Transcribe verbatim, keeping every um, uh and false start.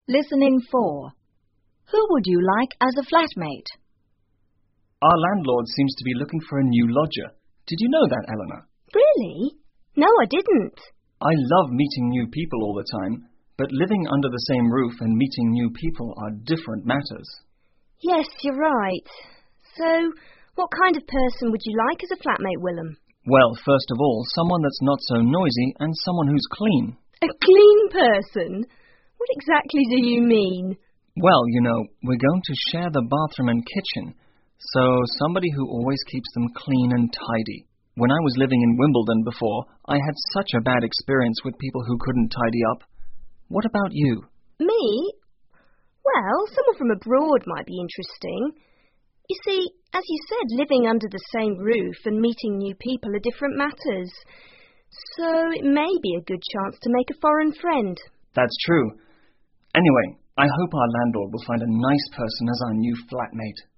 Listening four. Who would you like as a flatmate? Our landlord seems to be looking for a new lodger. Did you know that, Eleanor? Really? No, I didn't. I love meeting new people all the time, but living under the same roof and meeting new people are different matters. Yes, you're right. So, what kind of person would you like as a flatmate, Willem? Well, first of all, someone that's not so noisy and someone who's clean. A clean person? What exactly do you mean? Well, you know, we're going to share the bathroom and kitchen, so somebody who always keeps them clean and tidy. When I was living in Wimbledon before, I had such a bad experience with people who couldn't tidy up. What about you? Me? Well, someone from abroad might be interesting. You see, as you said, living under the same roof and meeting new people are different matters. So it may be a good chance to make a foreign friend. That's true. Anyway, I hope our landlord will find a nice person as our new flatmate.